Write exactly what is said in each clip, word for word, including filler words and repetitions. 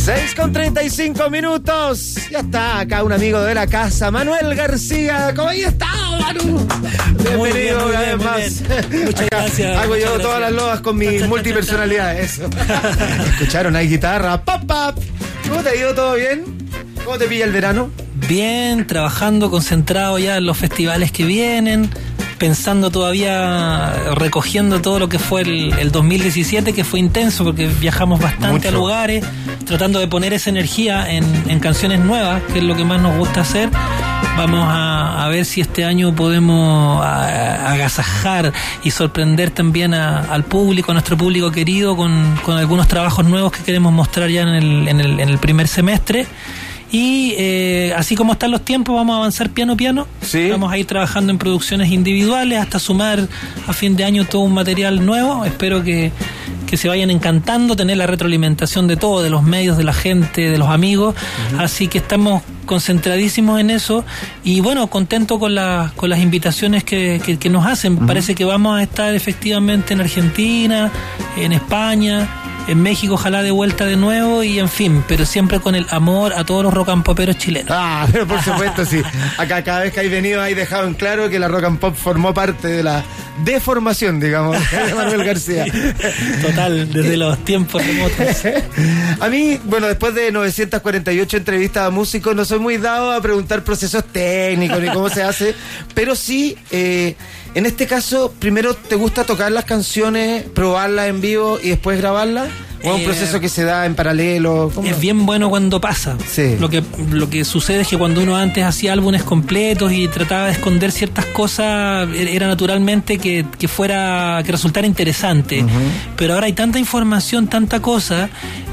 seis con treinta y cinco minutos. Ya está acá un amigo de la casa, Manuel García. ¿Cómo has estado, Manu? Bienvenido una vez más. Muchas acá gracias. Hago muchas yo gracias. todas las loas con mi multipersonalidad. Eso. Escucharon, hay guitarra. Pop, pop. ¿Cómo te ha ido? ¿Todo bien? ¿Cómo te pilla el verano? Bien, trabajando, concentrado ya en los festivales que vienen, pensando todavía, recogiendo todo lo que fue el, el dos mil diecisiete, que fue intenso porque viajamos bastante Mucho. a lugares, tratando de poner esa energía en, en canciones nuevas, que es lo que más nos gusta hacer. Vamos a, a ver si este año podemos a, a agasajar y sorprender también a, al público, a nuestro público querido, con, con algunos trabajos nuevos que queremos mostrar ya en el, en el, en el primer semestre. Y eh, así como están los tiempos, vamos a avanzar piano a piano. Sí. Vamos a ir trabajando en producciones individuales hasta sumar a fin de año todo un material nuevo. Espero que, que se vayan encantando, tener la retroalimentación de todo, de los medios, de la gente, de los amigos. Uh-huh. Así que estamos concentradísimos en eso y bueno, contento con, la, con las invitaciones que, que, que nos hacen. Uh-huh. Parece que vamos a estar efectivamente en Argentina, en España, en México, ojalá de vuelta de nuevo y en fin, pero siempre con el amor a todos los rock and poperos chilenos. Ah, pero por supuesto, sí. Acá cada vez que hay venido hay dejado en claro que la rock and pop formó parte de la deformación, digamos, de Manuel García. Sí, total, desde los tiempos remotos. A mí, bueno, después de novecientas cuarenta y ocho entrevistas a músicos, no soy muy dado a preguntar procesos técnicos ni cómo se hace, pero sí, eh, en este caso, primero te gusta tocar las canciones, probarlas en vivo y después grabarlas. ¿O es un proceso que se da en paralelo? ¿Cómo? Es bien bueno cuando pasa. Sí. Lo que, lo que sucede es que cuando uno antes hacía álbumes completos y trataba de esconder ciertas cosas, era naturalmente que, que fuera, que resultara interesante. Uh-huh. Pero ahora hay tanta información, tanta cosa,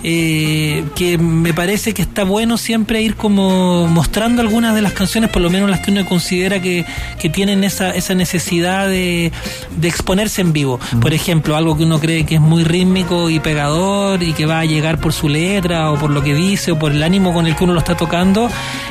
eh, que me parece que está bueno siempre ir como mostrando algunas de las canciones, por lo menos las que uno considera que, que tienen esa, esa necesidad de, de exponerse en vivo. Uh-huh. Por ejemplo, algo que uno cree que es muy rítmico y pegador y que va a llegar por su letra o por lo que dice o por el ánimo con el que uno lo está tocando,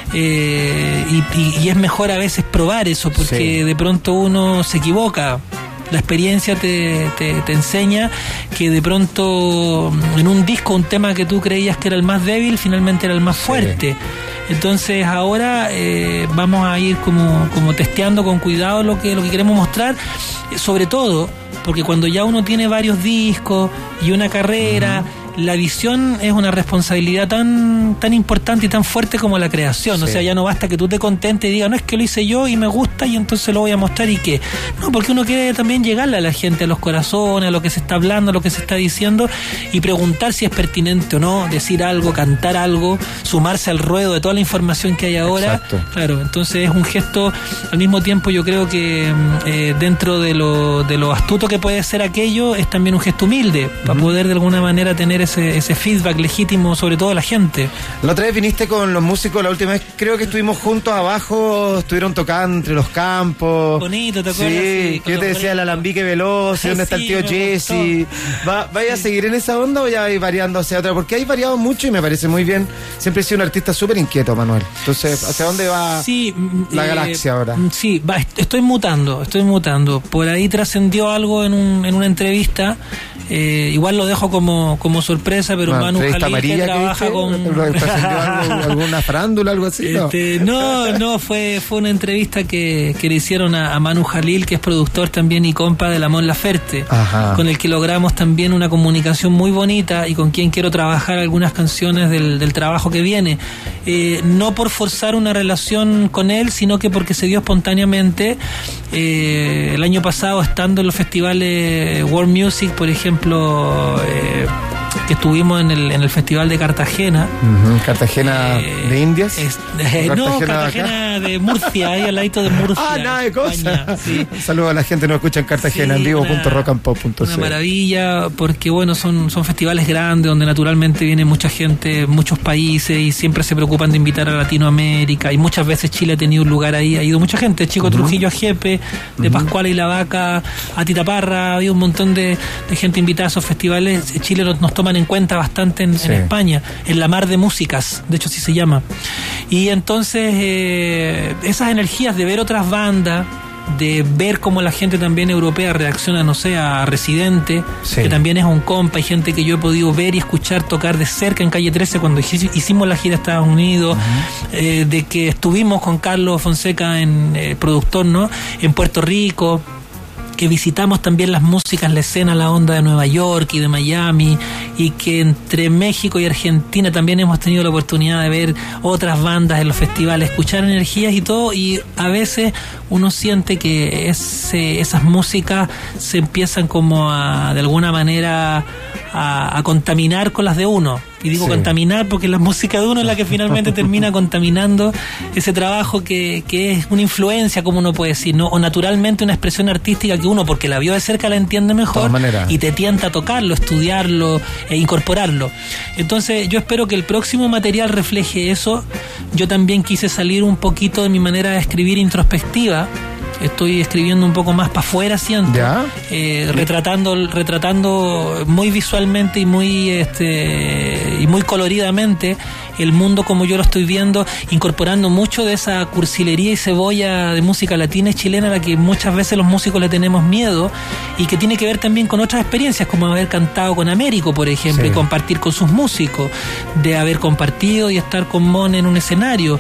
eh, y, y, y es mejor a veces probar eso porque sí. De pronto uno se equivoca. La experiencia te, te, te enseña que de pronto en un disco un tema que tú creías que era el más débil finalmente era el más fuerte. Sí. Entonces ahora eh, vamos a ir como, como testeando con cuidado lo que, lo que queremos mostrar, sobre todo porque cuando ya uno tiene varios discos y una carrera, uh-huh. la visión es una responsabilidad tan tan importante y tan fuerte como la creación. Sí. O sea, ya no basta que tú te contentes y digas, no, es que lo hice yo y me gusta y entonces lo voy a mostrar y qué. No, porque uno quiere también llegarle a la gente, a los corazones, a lo que se está hablando, a lo que se está diciendo y preguntar si es pertinente o no, decir algo, cantar algo, sumarse al ruedo de toda la información que hay ahora. Exacto. Claro, entonces es un gesto, al mismo tiempo yo creo que eh, dentro de lo, de lo astuto que puede ser aquello, es también un gesto humilde, uh-huh. para poder de alguna manera tener ese, ese feedback legítimo, sobre todo de la gente. La otra vez viniste con los músicos, la última vez creo que estuvimos juntos abajo, estuvieron tocando entre los campos. Bonito, ¿te acuerdas? Sí, Sí, que yo te decía el alambique veloz, ¿dónde está el tío Jesse? ¿Va, ¿Vaya a seguir en esa onda o ya vais variando hacia otra? Porque hay variado mucho y me parece muy bien. Siempre he sido un artista súper inquieto, Manuel. Entonces, ¿hacia dónde va sí, la eh, galaxia ahora? Sí, va, estoy mutando, estoy mutando. Por ahí trascendió algo en, un, en una entrevista. Eh, igual lo dejo como, como sorpresa, pero bueno, Manu Jalil, que trabaja que con... algo, ¿alguna farándula, algo así? No, este, no, no fue, fue una entrevista que, que le hicieron a, a Manu Jalil, que es productor también y compa de la Mon Laferte, Ajá. con el que logramos también una comunicación muy bonita y con quien quiero trabajar algunas canciones del, del trabajo que viene. Eh, no por forzar una relación con él, sino que porque se dio espontáneamente. Eh, el año pasado, estando en los festivales World Music, por ejemplo, eh, que estuvimos en el, en el Festival de Cartagena. Uh-huh. ¿Cartagena eh, de Indias? Es, eh, Cartagena no, Cartagena de, de Murcia, ahí al ladito de Murcia. Ah, nada de cosas. Sí. Un saludo a la gente que nos escucha en Cartagena, sí, en vivo punto rock and pop punto c l. Una maravilla, porque bueno, son, son festivales grandes donde naturalmente viene mucha gente, muchos países y siempre se preocupan de invitar a Latinoamérica y muchas veces Chile ha tenido un lugar ahí, ha ido mucha gente, Chico uh-huh. Trujillo a Jepe, de uh-huh. Pascual y la Vaca a Tita Parra, ha habido un montón de, de gente invitada a esos festivales. Chile nos, nos toman en cuenta bastante en, sí. en España, en la Mar de Músicas, de hecho así se llama. Y entonces eh, esas energías de ver otras bandas, de ver cómo la gente también europea reacciona, no sé, a Residente, sí. que también es un compa, hay gente que yo he podido ver y escuchar tocar de cerca en Calle trece cuando hicimos la gira a Estados Unidos, uh-huh. eh, de que estuvimos con Carlos Fonseca, en eh, productor, ¿no?, en Puerto Rico, que visitamos también las músicas, la escena, la onda de Nueva York y de Miami, y que entre México y Argentina también hemos tenido la oportunidad de ver otras bandas en los festivales, escuchar energías y todo, y a veces uno siente que ese, esas músicas se empiezan como a, de alguna manera, a, a contaminar con las de uno. Y digo sí. contaminar porque la música de uno es la que finalmente termina contaminando ese trabajo que, que es una influencia, como uno puede decir, ¿no? O naturalmente una expresión artística que uno, porque la vio de cerca, la entiende mejor y te tienta a tocarlo, estudiarlo e incorporarlo. Entonces yo espero que el próximo material refleje eso. Yo también quise salir un poquito de mi manera de escribir introspectiva. Estoy escribiendo un poco más para afuera, siento, eh, retratando, retratando muy visualmente y muy, este, y muy coloridamente el mundo como yo lo estoy viendo, incorporando mucho de esa cursilería y cebolla de música latina y chilena a la que muchas veces los músicos le tenemos miedo, y que tiene que ver también con otras experiencias, como haber cantado con Américo, por ejemplo, sí. y compartir con sus músicos, de haber compartido y estar con Mon en un escenario,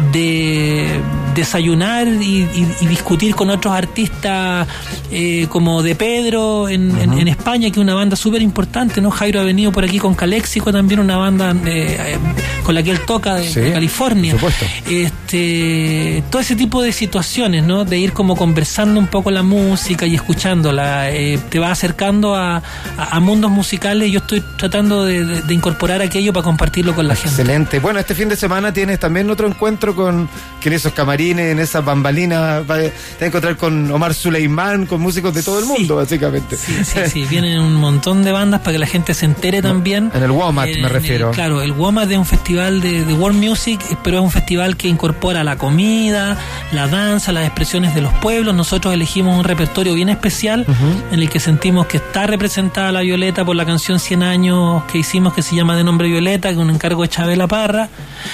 de desayunar y, y, y discutir con otros artistas eh, como De Pedro en, uh-huh. en, en España, que es una banda súper importante, ¿no? Jairo ha venido por aquí con Caléxico, también una banda eh, con la que él toca de, sí, de California. Por supuesto. Este, todo ese tipo de situaciones, ¿no? De ir como conversando un poco la música y escuchándola, eh, te va acercando a, a, a mundos musicales, y yo estoy tratando de, de, de incorporar aquello para compartirlo con la gente. Excelente. Bueno, este fin de semana tienes también otro encuentro con, que en esos camarines, en esas bambalinas, te vas a encontrar con Omar Suleimán, con músicos de todo el mundo, sí. básicamente. Sí, sí, sí. Vienen un montón de bandas para que la gente se entere también. En el WOMAD me refiero. El, claro, el WOMAD es un festival de, de world music, pero es un festival que incorpora la comida, la danza, las expresiones de los pueblos. Nosotros elegimos un repertorio bien especial, uh-huh. en el que sentimos que está representada la Violeta por la canción cien años que hicimos, que se llama De Nombre Violeta, que es un encargo de Chabela Parra.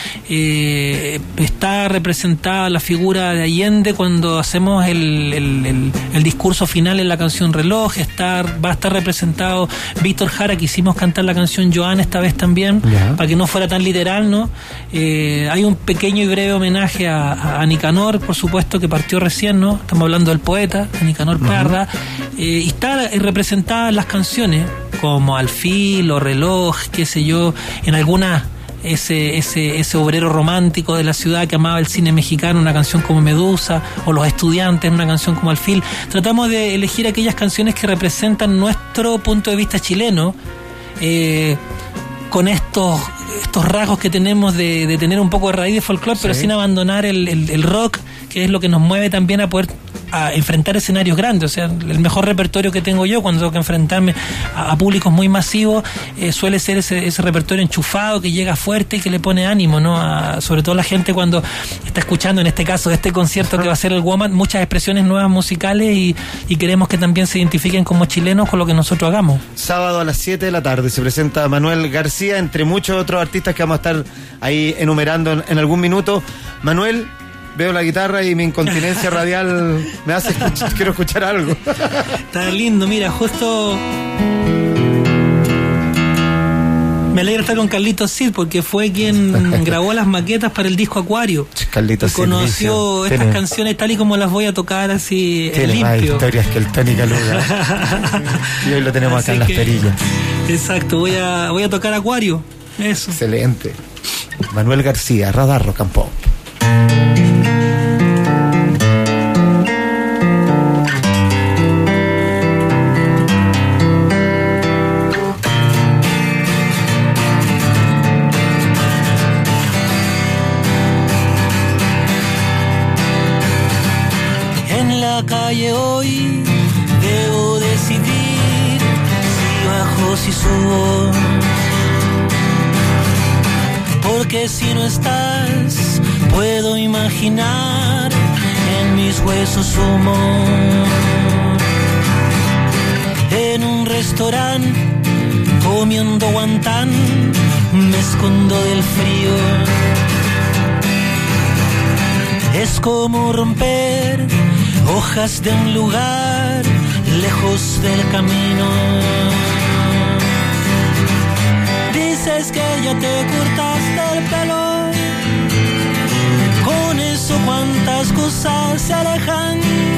Eh, está representada la figura de Allende cuando hacemos el, el, el, el discurso final en la canción Reloj. Está, va a estar representado Víctor Jara, que hicimos cantar la canción Joan esta vez también, yeah. para que no fuera tan literal, ¿no? Eh, hay un pequeño y breve homenaje a, a Nicanor, por supuesto, que partió recién, ¿no? Estamos hablando del poeta, de Nicanor Parra. Uh-huh. eh, y está representada en las canciones como Alfil o Reloj, qué sé yo, en algunas ese, ese, ese obrero romántico de la ciudad que amaba el cine mexicano, una canción como Medusa, o Los Estudiantes, una canción como Alfil. Tratamos de elegir aquellas canciones que representan nuestro punto de vista chileno, eh, con estos estos rasgos que tenemos de, de tener un poco de raíz de folclore, sí. pero sin abandonar el, el, el rock, que es lo que nos mueve también a poder a enfrentar escenarios grandes. O sea, el mejor repertorio que tengo yo cuando tengo que enfrentarme a, a públicos muy masivos eh, suele ser ese, ese repertorio enchufado que llega fuerte y que le pone ánimo, ¿no? A, sobre todo la gente cuando está escuchando, en este caso, este concierto que va a ser el WOMAD, muchas expresiones nuevas musicales, y, y queremos que también se identifiquen como chilenos con lo que nosotros hagamos. Sábado a las siete de la tarde se presenta Manuel García, entre muchos otros artistas que vamos a estar ahí enumerando en, en algún minuto. Manuel, veo la guitarra y mi incontinencia radial me hace escuchar, quiero escuchar algo. Está lindo, mira, justo me alegra estar con Carlitos Cid, porque fue quien grabó las maquetas para el disco Acuario. Carlitos Cid conoció estas tiene, canciones tal y como las voy a tocar, así tiene limpio. Más historias que el Tony Caluga. Y hoy lo tenemos así acá en las perillas. Exacto, voy a, voy a tocar Acuario. Eso. Excelente. Manuel García, Radar Rock and Pop. En la calle hoy debo decidir si bajo, si subo. Porque si no estás, puedo imaginar en mis huesos humo. En un restaurante, comiendo guantán, me escondo del frío. Es como romper hojas de un lugar lejos del camino. Dices que ya te cortaste el pelo, con eso cuántas cosas se alejan,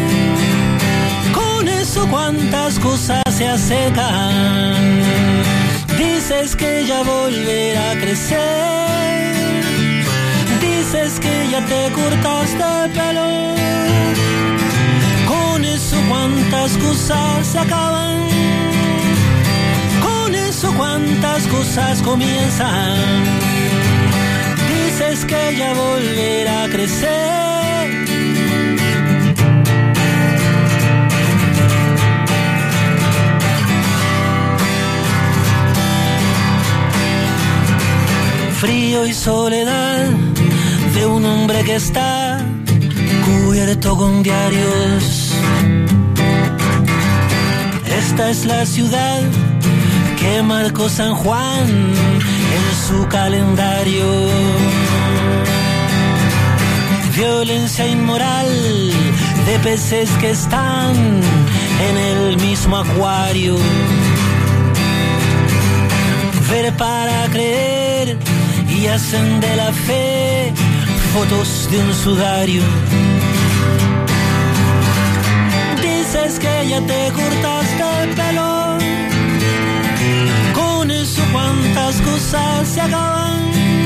con eso cuántas cosas se acercan. Dices que ya volverá a crecer, dices que ya te cortaste el pelo, con eso cuántas cosas se acaban, con eso cuántas cosas comienzan. Dices que ya volverá a crecer, frío y soledad de un hombre que está cubierto con diarios. Esta es la ciudad que marcó San Juan en su calendario. Violencia inmoral de peces que están en el mismo acuario. Ver para creer y hacen de la fe fotos de un sudario. Dices que ya te cortaste el pelo, con eso cuántas cosas se acaban,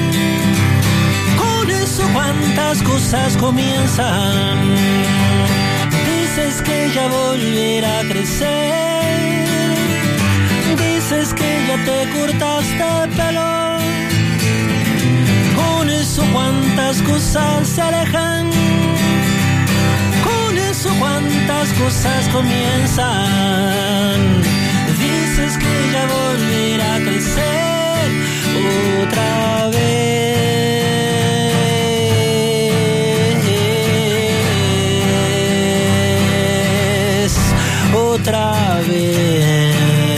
con eso cuántas cosas comienzan. Dices que ya volverá a crecer, dices que ya te cortaste el pelo, con eso cuántas cosas se alejan, con eso cuántas cosas comienzan. Dices que ya volverá a crecer otra vez, otra vez.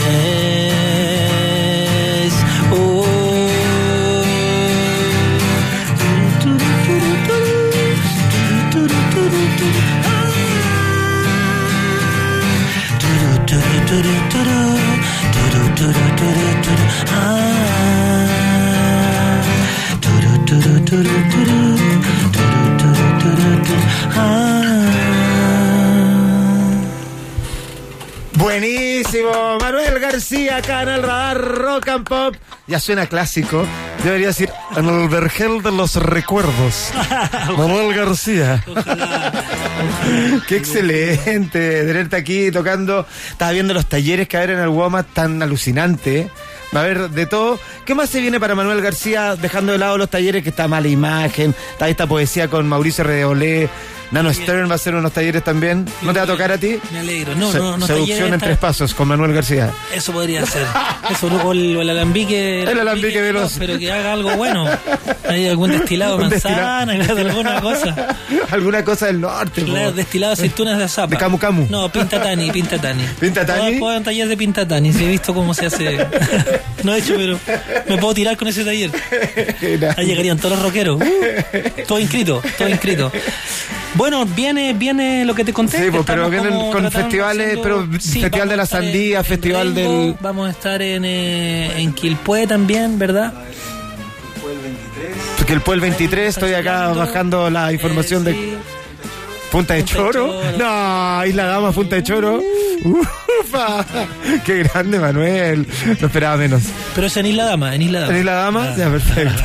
Buenísimo, Manuel García acá en el radar Rock and Pop. Ya suena clásico. Debería decir en el vergel de los recuerdos. Manuel García. Ojalá. Qué excelente tenerte aquí tocando. Estaba viendo los talleres que hay en el WOMAD, tan alucinante. Va a haber de todo. ¿Qué más se viene para Manuel García, dejando de lado los talleres, que está Mala Imagen, está esta poesía con Mauricio Reolé? Nano Stern va a hacer unos talleres también. ¿No te va a tocar a ti? Me alegro. No, Se, no, no. Seducción en tres pasos con Manuel García. Eso podría ser. Eso, o el, o el alambique. El alambique de los... Pero que haga algo bueno. Hay algún destilado de manzana, destilado. alguna cosa. Alguna cosa del norte. Claro, po. Destilado de aceitunas de azapa. De camu camu. No, pinta tani, pinta tani. ¿Pinta tani? Puedo un taller de pinta tani, si he visto cómo se hace. No he hecho, pero me puedo tirar con ese taller. Ahí llegarían todos los rockeros. Uh, todo inscrito, todo inscrito. Bueno, viene viene lo que te conté. Sí, pues, pero vienen con festivales, haciendo... pero sí, Festival de la Sandía, en, Festival en Rengo, del... Vamos a estar en, eh, en Quilpué también, ¿verdad? Quilpué el veintitrés, estoy acá bajando la información eh, sí. de... ¿Punta de Choro? Choro? No, Isla Dama, Punta de Choro. Uh. Ufa, qué grande, Manuel. No esperaba menos. Pero es en Isla Dama, en Isla Dama. ¿En Isla Dama? Ah. Ya, perfecto.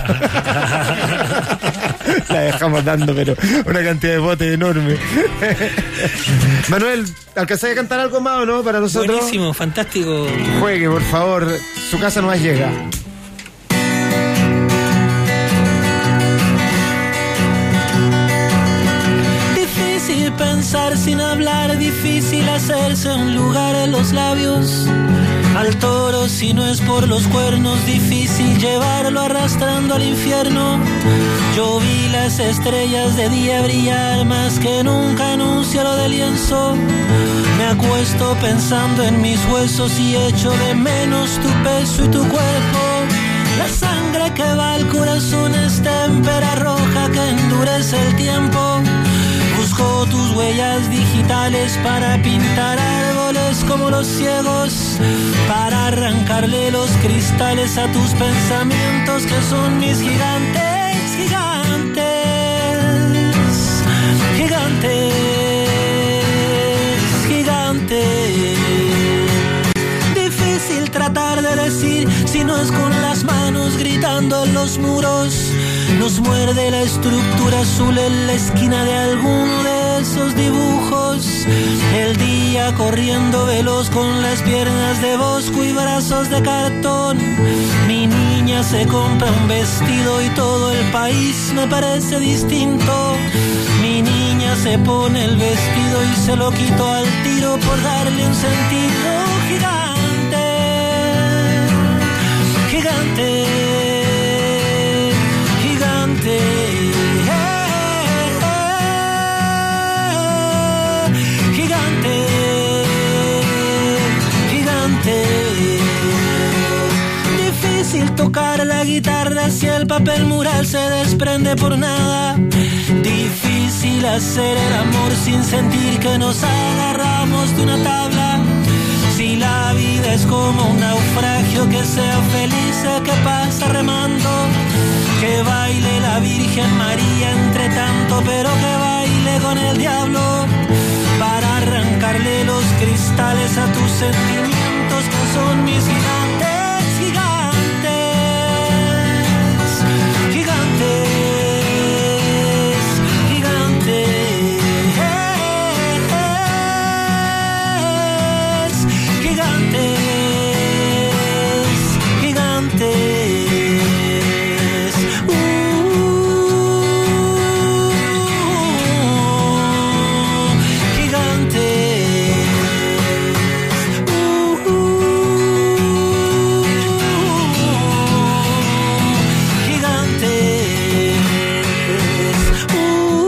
La dejamos dando, pero una cantidad de botes enorme. Manuel, ¿alcanzás a cantar algo más o no para nosotros? Buenísimo, fantástico. Juegue, por favor. Su casa nomás llega. Difícil pensar sin hablar, difícil hacerse un lugar en los labios. Al toro si no es por los cuernos, difícil llevarlo arrastrando al infierno. Yo vi las estrellas de día brillar más que nunca en un cielo de lienzo. Me acuesto pensando en mis huesos y echo de menos tu peso y tu cuerpo. La sangre que va al corazón es témpera roja que endurece el tiempo. Busco tus huellas digitales cristales para pintar árboles como los ciegos, para arrancarle los cristales a tus pensamientos que son mis gigantes, gigantes, gigantes, gigantes. Difícil tratar de decir si no es con las manos gritando en los muros. Nos muerde la estructura azul en la esquina de alguno de esos dibujos. El día corriendo veloz con las piernas de bosco y brazos de cartón. Mi niña se compra un vestido y todo el país me parece distinto. Mi niña se pone el vestido y se lo quito al tiro por darle un sentido. Gigante, gigante, gigante, gigante, gigante. Difícil tocar la guitarra si el papel mural se desprende por nada. Difícil hacer el amor sin sentir que nos agarramos de una tabla. Si la vida es como un naufragio, que sea feliz el que pasa remando. Que baile la Virgen María entre tanto, pero que baile con el diablo. Para arrancarle los cristales a tus sentimientos que son mis gigantes, gigantes, gigantes, gigantes. Gigantes, gigantes, uh, gigantes, uh, gigantes, uh.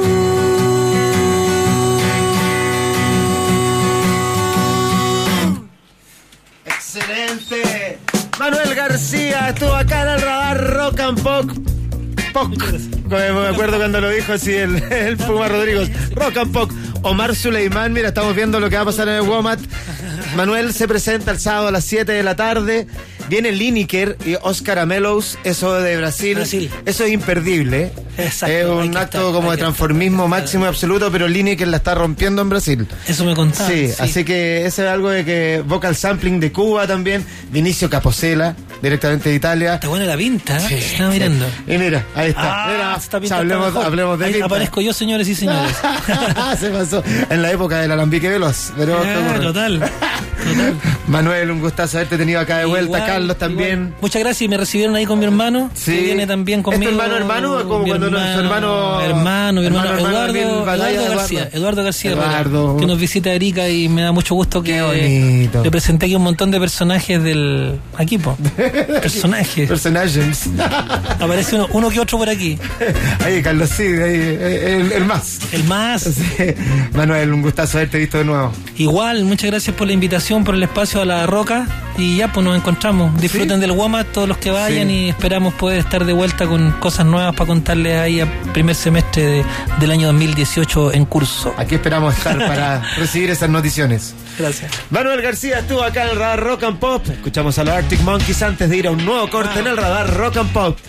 Excelente. Manuel García estuvo acá en el radar Rock and Pop. Pop. Me acuerdo cuando lo dijo así el, el Puma Rodríguez. Rock and Pop. Omar Suleimán, mira, estamos viendo lo que va a pasar en el WOMAT. Manuel se presenta el sábado a las siete de la tarde. Viene Lineker y Oscar Amelos, eso de Brasil. Brasil. Eso es imperdible. Exacto, es un acto estar, como de transformismo estar. máximo y absoluto, pero Lineker la está rompiendo en Brasil. Eso me contaba. Sí, Sí, así que ese es algo de que vocal sampling de Cuba también. Vinicio Capossela, directamente de Italia. Está buena la pinta, ¿eh? Sí, estaba mirando. Y mira, ahí está. Ah, Mira, esta pinta hablemos, está mejor. hablemos de Ahí pinta. aparezco yo, señores y señores. Se pasó en la época del alambique veloz. Pero Ah, total, total. Manuel, un gustazo haberte tenido acá de vuelta. Igual, Carlos también. igual. Muchas gracias, y me recibieron ahí con mi hermano, Sí. que viene también conmigo. ¿Es tu hermano hermano o como Mi cuando no- su hermano- hermano, mi hermano, hermano, hermano, Eduardo, aquel Eduardo, batalla de García, Eduardo. Eduardo García, Eduardo. Herrera, que nos visita Erika y me da mucho gusto que Qué bonito. le presenté aquí un montón de personajes del equipo. Personajes. Personajes. Aparece uno, uno que otro por aquí. Ahí, Carlos, sí, ahí, el, el más. El más. Sí. Manuel, un gustazo haberte visto de nuevo. Igual, muchas gracias por la invitación, por el espacio a La Roca. Y ya, pues nos encontramos. Disfruten Sí. del WOMAT todos los que vayan, Sí. y esperamos poder estar de vuelta con cosas nuevas para contarles ahí al primer semestre de, del año dos mil dieciocho en curso. Aquí esperamos estar para recibir esas noticiones. Gracias. Manuel García estuvo acá en el radar Rock and Pop. Escuchamos a los Arctic Monkeys antes de ir a un nuevo corte en el radar Rock and Pop.